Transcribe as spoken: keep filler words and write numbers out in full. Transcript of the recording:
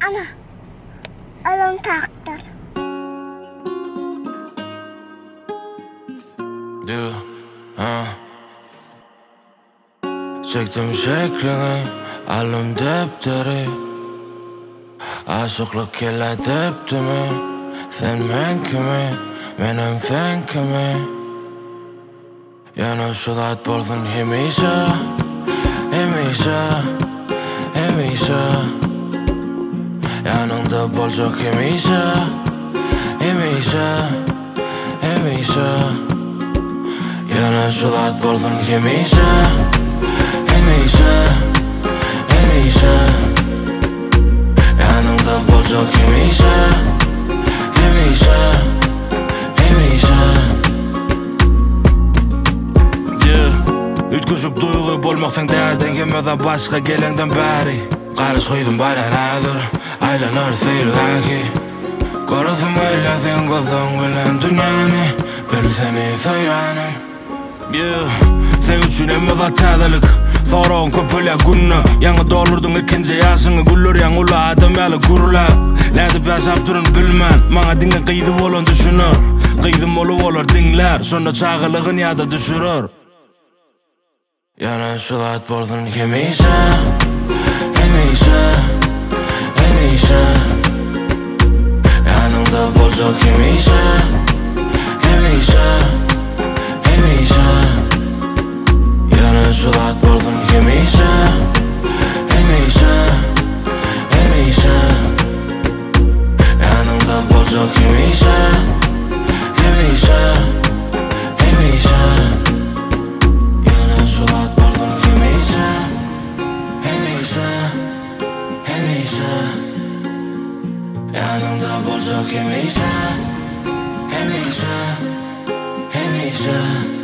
Ana, ölüm takdir. Diyor, ha. Çektim şeklini, alım defteri. Aşıklık kelle depti mi? Sen men kimi, menem sen kimi? Yana şulat bolsun hemişe, hemişe, hemişe. Yanında bolacak hemişe, hemişe, hemişe. Yana şulat bolsun hemişe, hemişe, hemişe. Yanında bolacak hemişe, hemişe, hemişe. Yeah. Ütküşüp duyulu bolmak sen derden gelmede başka gelenden beri. Karış koydum bari nedir, aylanır seyir haki. Korusum öyle sen gözün bilen dünyanı, bil seni soyanım. Yeah. Sen üçün emmede tədəlik, sorun köpüle günü. Yanı doldurdun ikinci yaşını, güllür yan ula adam yalı gurula. Ledip yaşap durun bilmən, bana dinle qıydı olan düşünür. Qıydım olu olur dinler, sonra çağılığın yada düşürür. Yana şulat bolsun hemişe, hemişe, hemişe. Yanında bolacak hemişe, hemişe, hemişe. Yana şulat bolsun hemişe, hemişe, hemişe. Yanında bolacak hemişe, hemişe, hemişe. Yana şulat bolsun hemişe, hemişe, hemişe. Yanında bolacak hemişe, hemişe, hemişe.